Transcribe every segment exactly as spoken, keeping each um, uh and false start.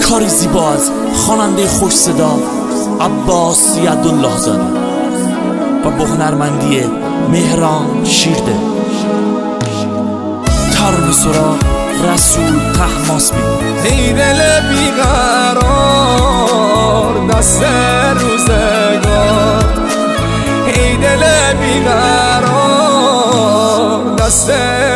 کاری زیبا از خواننده خوش صدا عباس یدالله زاده و با هنرمندی مهران شیرده. ترانه سرا رسول طهماسبی. ای دل بیقرار دست روزگار، ای دل بیقرار دست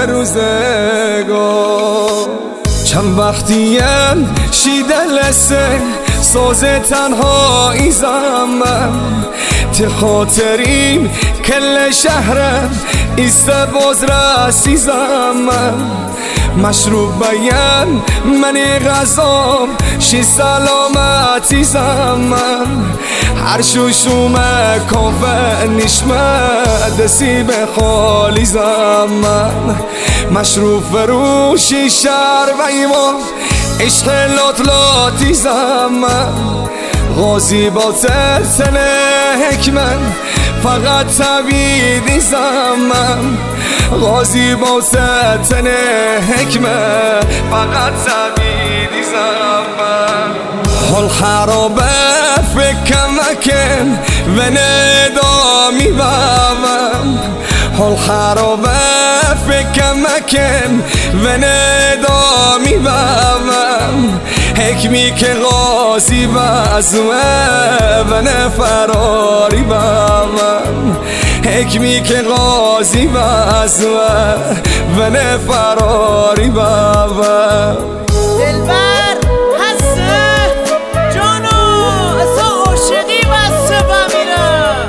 روزگار. چند وقتیم شیده لسه ساز تنهایی زمم، تی خاطریم کل شهرم ایست باز رسی زمم. مشروب بیم منی غذام شی سلامتی زمم. هر شوشومه کافه نشمه دسی به خالی زمم. مشروب فروشی شهر و ایمان عشق لات لاتی زمم. غازی با تلتل حکمن فقط تبیدی زمم. غازی با تلتل حکمن فقط تبیدی زمم. حال خرابه فکم مکن و ندامی بابم. حال خرابه فکم مکن و ندامی بابم. حکمی که غازی بزمه و نفراری بابم. حکمی که غازی بزمه و نفراری بابم. دلبر هسته جانو اصلا عاشقی بسته بمیرم.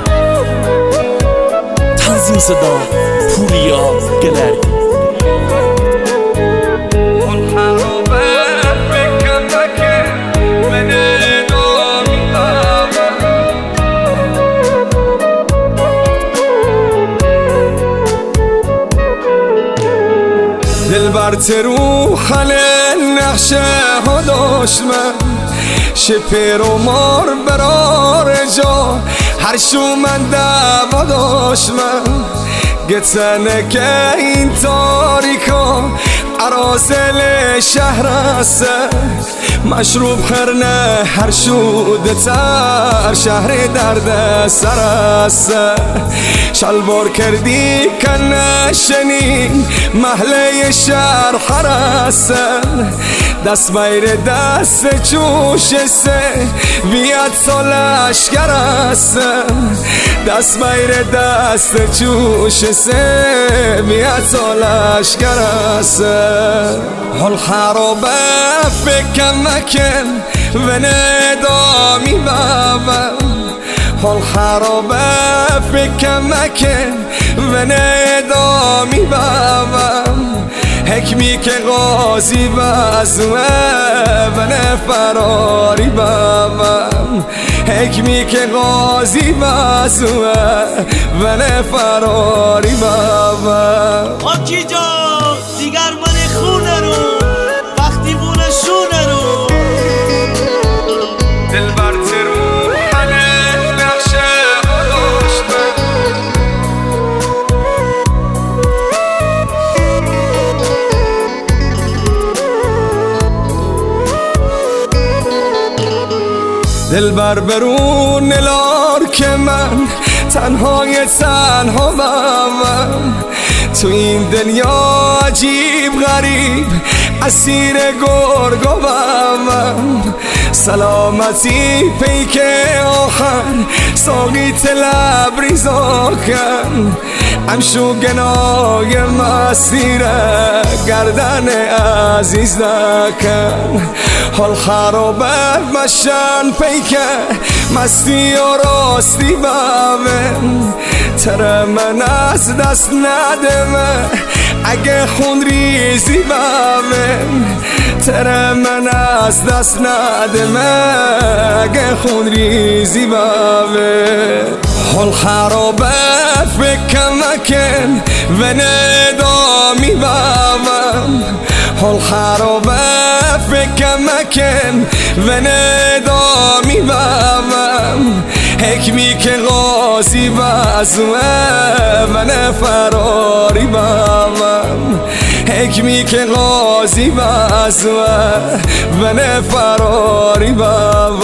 تنظیم صدا پوریا گلری. دلبر ترو خل نقشه ها داشت من، شپر و مار برار جا هر شو من دوا داشت من. گتنه که این تاریکا عرازل شهر است، مشروب خرنه هر شوده تر شهر درد سر است. شلوار کردی کنه شنین محله شهر حرست. دست بیر دست چوش سه بیاد سالش گرست. دست بیر دست چوش سه بیاد سالش گرست. حال خرابه فکم مکن و ندامی بابم. حال خرابه فکم مکن و ندامی بابم. حکمی که غازی بزمه و نفراری بابم. حکمی که غازی بزمه و نفراری بابم. آکی جا دیگر من خونه رو وقتی بونه شونه رو. دلبر ترو حله نقشه ها داشت من. دلبر برون نلار که من تنهای تنها بمم. تو این دنیا عجیب غریب اسیر گرگا بمم. سلامتی پیک آخر ساقی تلبریزا کن. امشو گناه مسیر گردن عزیز نکن. حال خرابه مشن پیک مستی و راستی بمن. تر من از دست ندمه اگه خون ریزی بمن. تر من از دست ندمه اگه خون ریزی بمن. حال خرابه فکم مکن و ندامی بمن. حال خرابه فکم مکن و ندامی بابم حکمی که غازی بازمه و نفراری بابم حکمی که غازی بازمه و نفراری بابم